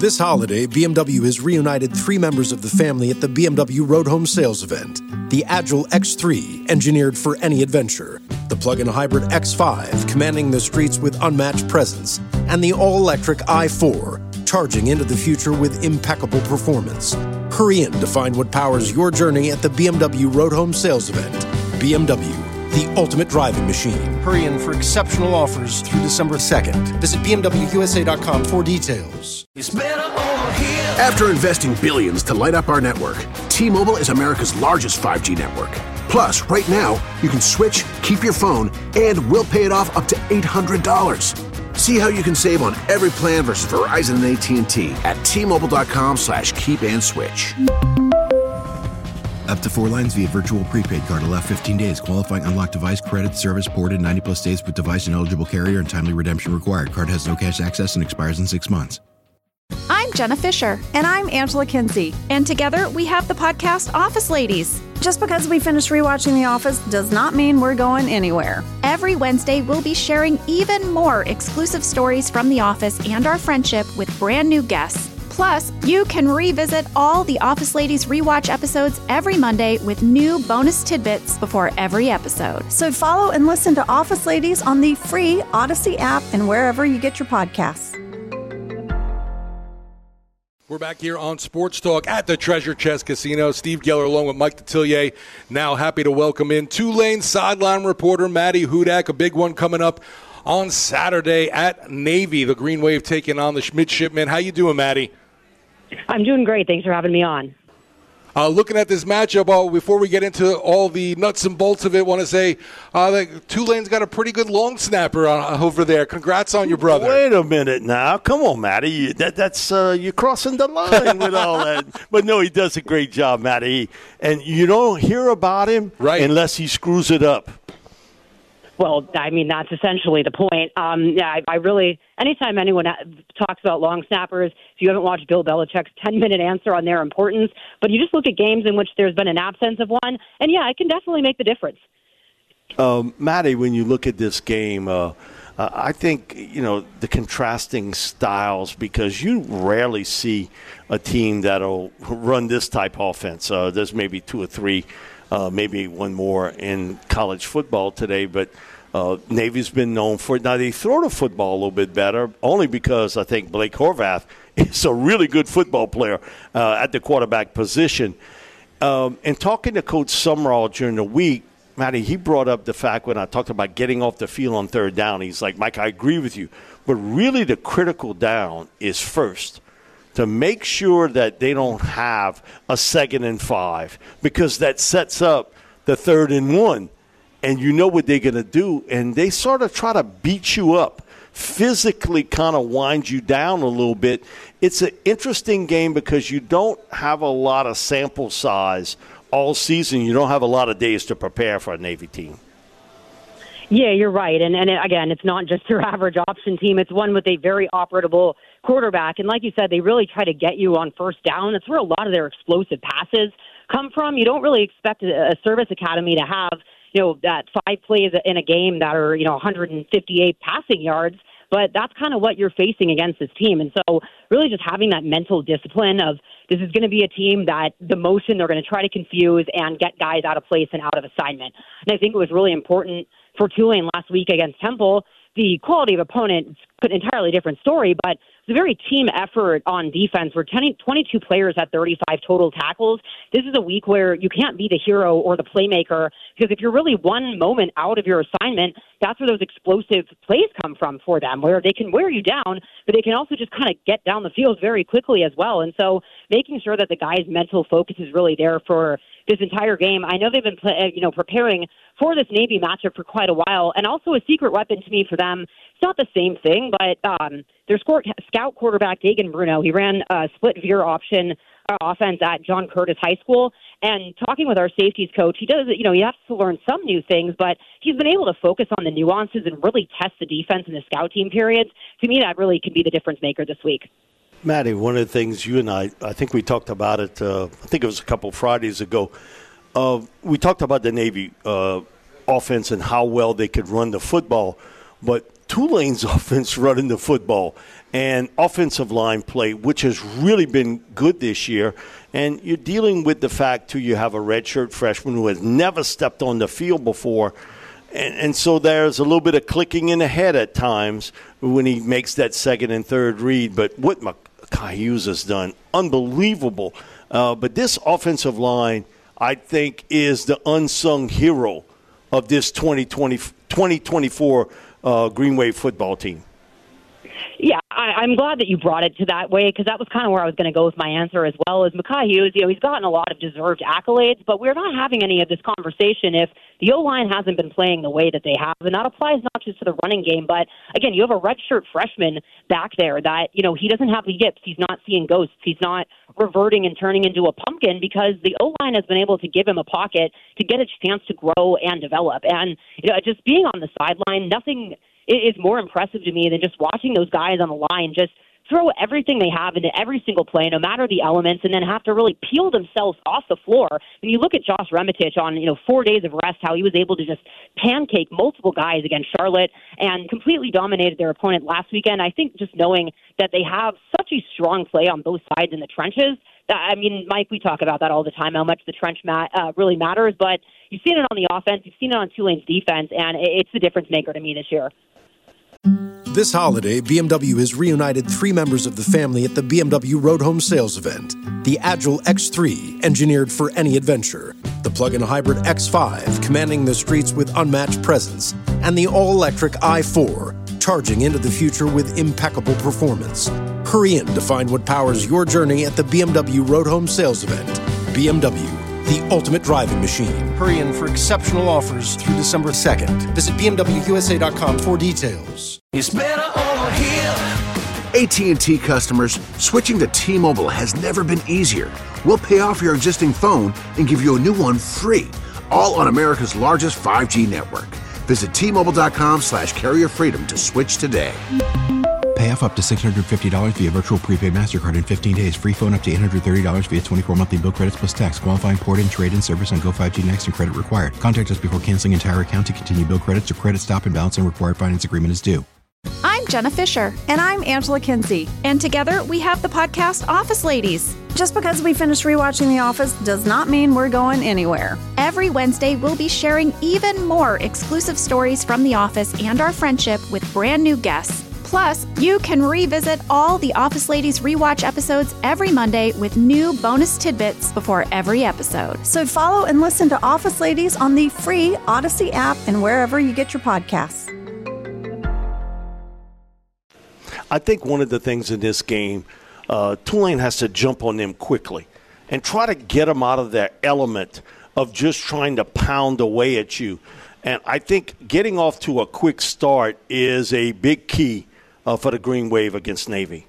This holiday, BMW has reunited 3 members of the family at the BMW Road Home Sales event. The Agile X3, engineered for any adventure. The plug-in hybrid X5, commanding the streets with unmatched presence. And the all-electric i4, charging into the future with impeccable performance. Hurry in to find what powers your journey at the BMW Road Home Sales event. BMW, the ultimate driving machine. Hurry in for exceptional offers through December 2nd. Visit BMWUSA.com for details. After investing billions to light up our network, T-Mobile is America's largest 5G network. Plus, right now, you can switch, keep your phone, and we'll pay it off up to $800. See how you can save on every plan versus Verizon and AT&T at T-Mobile.com/keep-and-switch. Up to 4 lines via virtual prepaid card. Allow 15 days. Qualifying unlocked device credit service ported 90-plus days with device and eligible carrier and timely redemption required. Card has no cash access and expires in 6 months. I'm Jenna Fisher. And I'm Angela Kinsey. And together we have the podcast Office Ladies. Just because we finished rewatching The Office does not mean we're going anywhere. Every Wednesday, we'll be sharing even more exclusive stories from The Office and our friendship with brand new guests. Plus, you can revisit all the Office Ladies rewatch episodes every Monday with new bonus tidbits before every episode. So follow and listen to Office Ladies on the free Odyssey app and wherever you get your podcasts. We're back here on Sports Talk at the Treasure Chest Casino. Steve Geller along with Mike Detillier. Now happy to welcome in Tulane sideline reporter Maddie Hudak. A big one coming up on Saturday at Navy. The Green Wave taking on the Midshipmen. How you doing, Maddie? I'm doing great. Thanks for having me on. Looking at this matchup, before we get into all the nuts and bolts of it, want to say that Tulane's got a pretty good long snapper over there. Congrats on your brother. Wait a minute now. Come on, Matty. That's you're crossing the line with all that. But, no, he does a great job, Matty. And you don't hear about him unless he screws it up. Well, I mean, that's essentially the point. I really, anytime anyone talks about long snappers, if you haven't watched Bill Belichick's 10-minute answer on their importance, but you just look at games in which there's been an absence of one, and, yeah, it can definitely make the difference. Matty, when you look at this game, I think, the contrasting styles, because you rarely see a team that'll run this type of offense. There's maybe 2 or 3, maybe one more in college football today, but Navy's been known for it. Now, they throw the football a little bit better, only because I think Blake Horvath is a really good football player at the quarterback position. And talking to Coach Summerall during the week, Matty, he brought up the fact when I talked about getting off the field on third down, he's like, Mike, I agree with you. But really the critical down is first, to make sure that they don't have a 2nd and 5, because that sets up the 3rd and 1. And you know what they're going to do. And they sort of try to beat you up, physically kind of wind you down a little bit. It's an interesting game because you don't have a lot of sample size all season. You don't have a lot of days to prepare for a Navy team. Yeah, you're right. And again, it's not just your average option team. It's one with a very operable quarterback. And like you said, they really try to get you on first down. That's where a lot of their explosive passes come from. You don't really expect a service academy to have, that 5 plays in a game that are, 158 passing yards. But that's kind of what you're facing against this team. And so really just having that mental discipline of this is going to be a team that the motion they're going to try to confuse and get guys out of place and out of assignment. And I think it was really important for Tulane last week against Temple. The quality of opponent is an entirely different story, but it's a very team effort on defense where 22 players had 35 total tackles. This is a week where you can't be the hero or the playmaker, because if you're really one moment out of your assignment, that's where those explosive plays come from for them, where they can wear you down, but they can also just kind of get down the field very quickly as well. And so making sure that the guy's mental focus is really there for this entire game. I know they've been preparing for this Navy matchup for quite a while, and also a secret weapon to me for them. It's not the same thing, but their scout quarterback, Dagan Bruno, he ran a split veer option offense at John Curtis High School. And talking with our safeties coach, he does, he has to learn some new things, but he's been able to focus on the nuances and really test the defense in the scout team periods. To me, that really could be the difference maker this week. Matty, one of the things you and I think we talked about it, I think it was a couple Fridays ago. We talked about the Navy offense and how well they could run the football, but Tulane's offense running the football and offensive line play, which has really been good this year. And you're dealing with the fact, too, you have a redshirt freshman who has never stepped on the field before. And so there's a little bit of clicking in the head at times when he makes that second and third read. But what Mekhi Hughes has done, unbelievable. But this offensive line, I think, is the unsung hero of this 2024 Green Wave football team. Yeah, I'm glad that you brought it to that way, because that was kind of where I was going to go with my answer as well. As Mekhi Hughes, he's gotten a lot of deserved accolades, but we're not having any of this conversation if the O-line hasn't been playing the way that they have. And that applies not just to the running game, but, again, you have a redshirt freshman back there that, he doesn't have the yips. He's not seeing ghosts. He's not reverting and turning into a pumpkin, because the O-line has been able to give him a pocket to get a chance to grow and develop. And, just being on the sideline, nothing is more impressive to me than just watching those guys on the line just throw everything they have into every single play, no matter the elements, and then have to really peel themselves off the floor. When you look at Josh Remetich on 4 days of rest, how he was able to just pancake multiple guys against Charlotte and completely dominated their opponent last weekend. I think just knowing that they have such a strong play on both sides in the trenches. I mean, Mike, we talk about that all the time, how much the trench really matters, but you've seen it on the offense, you've seen it on Tulane's defense, and it's the difference maker to me this year. This holiday, BMW has reunited 3 members of the family at the BMW Road Home Sales Event. The Agile X3, engineered for any adventure. The plug-in hybrid X5, commanding the streets with unmatched presence. And the all-electric i4, charging into the future with impeccable performance. Hurry in to find what powers your journey at the BMW Road Home Sales Event. BMW, the ultimate driving machine. Hurry in for exceptional offers through December 2nd. Visit BMWUSA.com for details. It's better over here. AT&T customers, switching to T-Mobile has never been easier. We'll pay off your existing phone and give you a new one free, all on America's largest 5G network. Visit T-Mobile.com/carrier freedom to switch today. Pay off up to $650 via virtual prepaid MasterCard in 15 days. Free phone up to $830 via 24 monthly bill credits plus tax. Qualifying port-in, trade-in service on Go5G Next and credit required. Contact us before canceling entire account to continue bill credits or credit stop and balance on required finance agreement is due. I'm Jenna Fisher. And I'm Angela Kinsey. And together we have the podcast Office Ladies. Just because we finished rewatching The Office does not mean we're going anywhere. Every Wednesday, we'll be sharing even more exclusive stories from The Office and our friendship with brand new guests. Plus, you can revisit all the Office Ladies rewatch episodes every Monday with new bonus tidbits before every episode. So follow and listen to Office Ladies on the free Odyssey app and wherever you get your podcasts. I think one of the things in this game, Tulane has to jump on them quickly and try to get them out of their element of just trying to pound away at you. And I think getting off to a quick start is a big key for the Green Wave against Navy.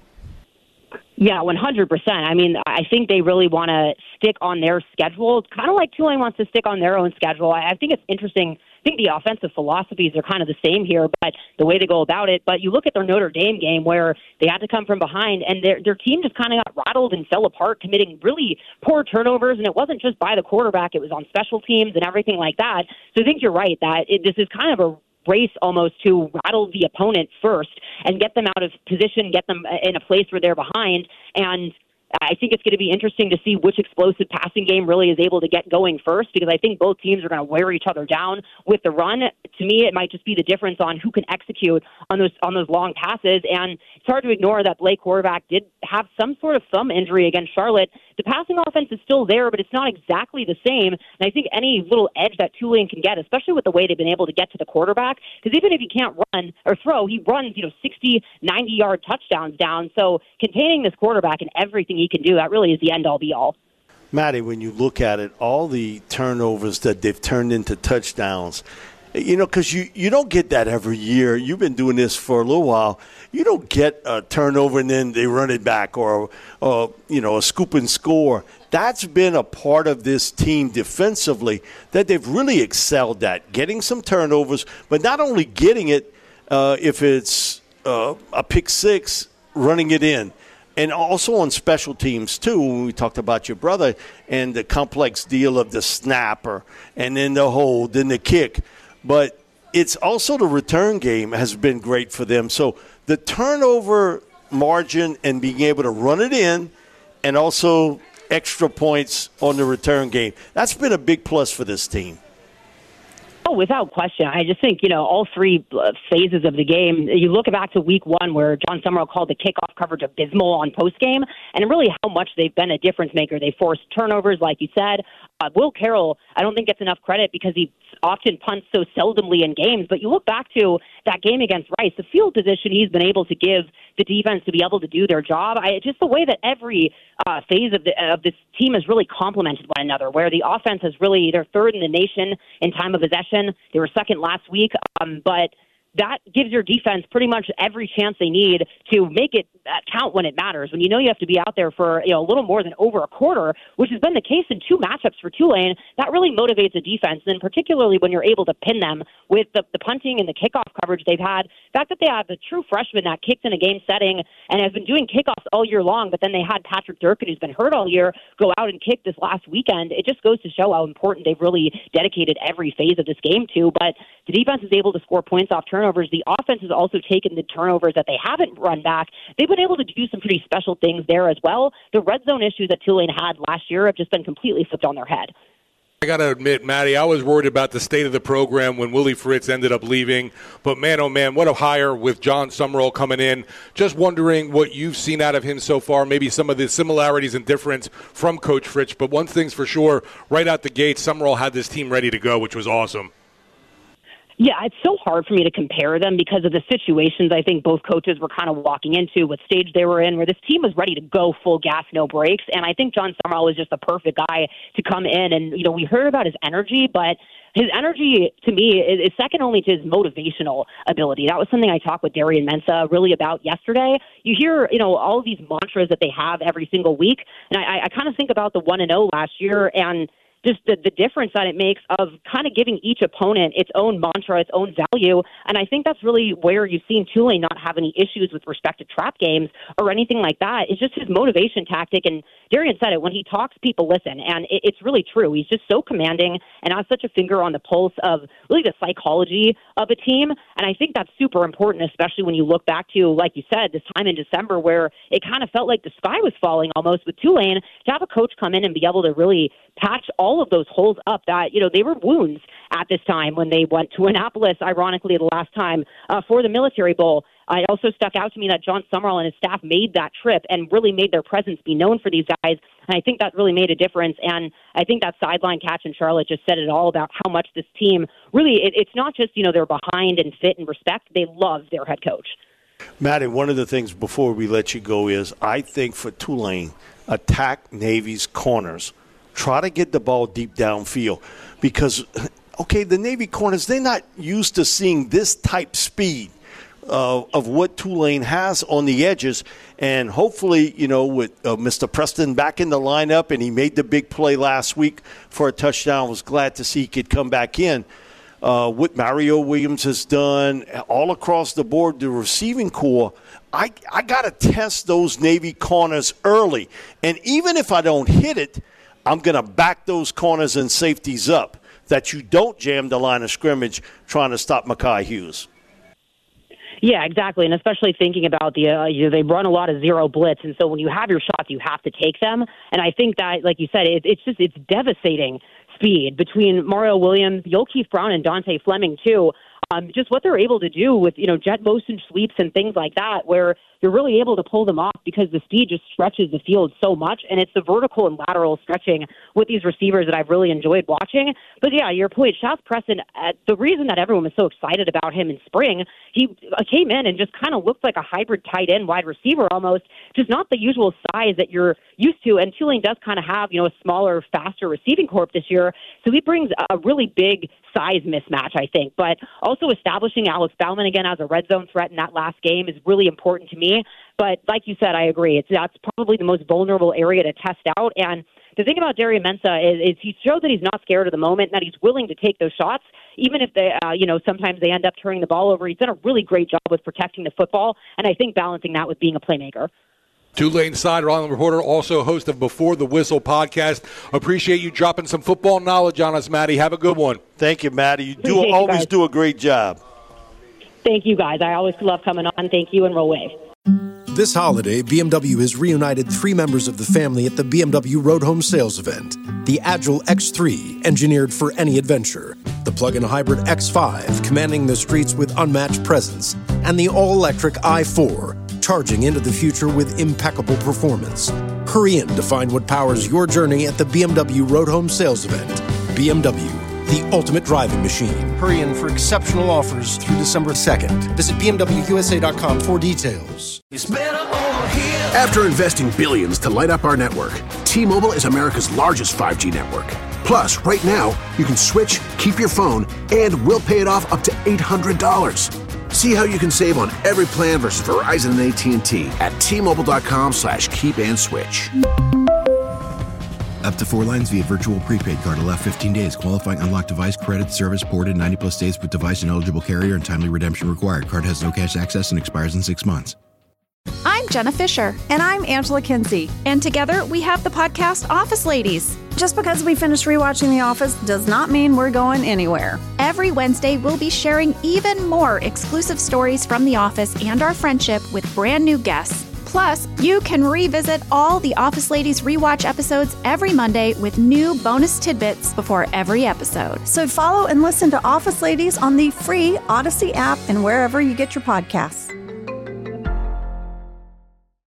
Yeah, 100%. I mean, I think they really want to stick on their schedule, kind of like Tulane wants to stick on their own schedule. I think it's interesting. I think the offensive philosophies are kind of the same here, but the way to go about it. But you look at their Notre Dame game where they had to come from behind, and their team just kind of got rattled and fell apart, committing really poor turnovers. And it wasn't just by the quarterback; it was on special teams and everything like that. So I think you're right that this is kind of a race almost to rattle the opponent first and get them out of position, get them in a place where they're behind. And I think it's going to be interesting to see which explosive passing game really is able to get going first, because I think both teams are going to wear each other down with the run. To me, it might just be the difference on who can execute on those long passes. And it's hard to ignore that Blake Horvath did have some sort of thumb injury against Charlotte. The passing offense is still there, but it's not exactly the same. And I think any little edge that Tulane can get, especially with the way they've been able to get to the quarterback, because even if he can't run or throw, he runs 60, 90-yard touchdowns down. So containing this quarterback and everything he can do, that really is the end-all, be-all. Maddie, when you look at it, all the turnovers that they've turned into touchdowns, because you don't get that every year. You've been doing this for a little while. You don't get a turnover and then they run it back or a scoop and score. That's been a part of this team defensively that they've really excelled at, getting some turnovers, but not only getting it if it's a pick six, running it in. And also on special teams, too, when we talked about your brother and the complex deal of the snapper and then the hold, then the kick. But it's also the return game has been great for them. So the turnover margin and being able to run it in, and also extra points on the return game. That's been a big plus for this team. Oh, without question. I just think, all three phases of the game, you look back to week one where John Summerall called the kickoff coverage abysmal on postgame, and really how much they've been a difference maker. They forced turnovers, like you said. Will Carroll, I don't think gets enough credit because he often punts so seldomly in games, but you look back to that game against Rice, the field position he's been able to give the defense to be able to do their job. Just the way that every phase of this team has really complemented one another, where the offense has really, they're third in the nation in time of possession. They were second last week, but that gives your defense pretty much every chance they need to make it count when it matters. When you know you have to be out there for a little more than over a quarter, which has been the case in two matchups for Tulane, that really motivates a defense. And particularly when you're able to pin them with the punting and the kickoff coverage they've had. The fact that they have a true freshman that kicks in a game setting and has been doing kickoffs all year long, but then they had Patrick Durkin, who's been hurt all year, go out and kick this last weekend. It just goes to show how important they've really dedicated every phase of this game to. But the defense is able to score points off turnovers. The offense has also taken the turnovers that they haven't run back. They've been able to do some pretty special things there as well. The red zone issues that Tulane had last year have just been completely flipped on their head. I got to admit, Matty, I was worried about the state of the program when Willie Fritz ended up leaving. But, man, oh, man, what a hire with John Summerall coming in. Just wondering what you've seen out of him so far, maybe some of the similarities and difference from Coach Fritz. But one thing's for sure, right out the gate, Summerall had this team ready to go, which was awesome. Yeah, it's so hard for me to compare them because of the situations I think both coaches were kind of walking into, what stage they were in, where this team was ready to go full gas, no brakes. And I think John Summerall was just the perfect guy to come in. And, we heard about his energy, but his energy, to me, is second only to his motivational ability. That was something I talked with Darian Mensah really about yesterday. You hear, all of these mantras that they have every single week. And I kind of think about the 1-0 last year and just the difference that it makes of kind of giving each opponent its own mantra, its own value. And I think that's really where you've seen Tulane not have any issues with respect to trap games or anything like that. It's just his motivation tactic. And Darian said it, when he talks, people listen. And it's really true. He's just so commanding and has such a finger on the pulse of really the psychology of a team. And I think that's super important, especially when you look back to, like you said, this time in December where it kind of felt like the sky was falling almost with Tulane, to have a coach come in and be able to really patch all of those holes up that, they were wounds at this time when they went to Annapolis, ironically, the last time for the Military Bowl. It also stuck out to me that John Summerall and his staff made that trip and really made their presence be known for these guys. And I think that really made a difference. And I think that sideline catch in Charlotte just said it all about how much this team really, it's not just, they're behind and fit and respect. They love their head coach. Matty, one of the things before we let you go is I think for Tulane, attack Navy's corners. Try to get the ball deep downfield because, the Navy corners, they're not used to seeing this type speed of what Tulane has on the edges. And hopefully, with Mr. Preston back in the lineup, and he made the big play last week for a touchdown. I was glad to see he could come back in. What Mario Williams has done all across the board, the receiving core, I got to test those Navy corners early. And even if I don't hit it, I'm going to back those corners and safeties up that you don't jam the line of scrimmage trying to stop Mekhi Hughes. Yeah, exactly, and especially thinking about they run a lot of zero blitz, and so when you have your shots, you have to take them. And I think that, like you said, it's devastating speed between Mario Williams, Yulkeith Brown, and Dante Fleming too. Just what they're able to do with jet motion sweeps and things like that, where you're really able to pull them off because the speed just stretches the field so much, and it's the vertical and lateral stretching with these receivers that I've really enjoyed watching. But yeah, your point, Shaz Preston, the reason that everyone was so excited about him in spring, he came in and just kind of looked like a hybrid tight end wide receiver almost, just not the usual size that you're used to. And Tulane does kind of have, a smaller, faster receiving corp this year, so he brings a really big size mismatch, I think. But also establishing Alex Bauman again as a red zone threat in that last game is really important to me. But like you said, I agree. That's probably the most vulnerable area to test out. And the thing about Darian Mensah is he showed that he's not scared of the moment, and that he's willing to take those shots, even if they, sometimes they end up turning the ball over. He's done a really great job with protecting the football, and I think balancing that with being a playmaker. Tulane sideline reporter, also host of Before the Whistle podcast. Appreciate you dropping some football knowledge on us, Matty. Have a good one. Thank you, Matty. You always do a great job. Thank you, guys. I always love coming on. Thank you, and roll wave. This holiday, BMW has reunited 3 members of the family at the BMW Road Home Sales Event. The Agile X3, engineered for any adventure. The plug-in hybrid X5, commanding the streets with unmatched presence. And the all-electric i4, charging into the future with impeccable performance. Hurry in to find what powers your journey at the BMW Road Home Sales Event. BMW, the ultimate driving machine. Hurry in for exceptional offers through December 2nd. Visit BMWUSA.com for details. After investing billions to light up our network, T-Mobile is America's largest 5G network. Plus, right now, you can switch, keep your phone, and we'll pay it off up to $800. See how you can save on every plan versus Verizon and AT&T at T-Mobile.com/keep-and-switch. Up to 4 lines via virtual prepaid card. Allow 15 days. Qualifying unlocked device credit service ported 90+ states with device and eligible carrier and timely redemption required. Card has no cash access and expires in 6 months. I'm Jenna Fisher. And I'm Angela Kinsey. And together we have the podcast Office Ladies. Just because we finished rewatching The Office does not mean we're going anywhere. Every Wednesday, we'll be sharing even more exclusive stories from The Office and our friendship with brand new guests. Plus, you can revisit all the Office Ladies rewatch episodes every Monday with new bonus tidbits before every episode. So follow and listen to Office Ladies on the free Odyssey app and wherever you get your podcasts.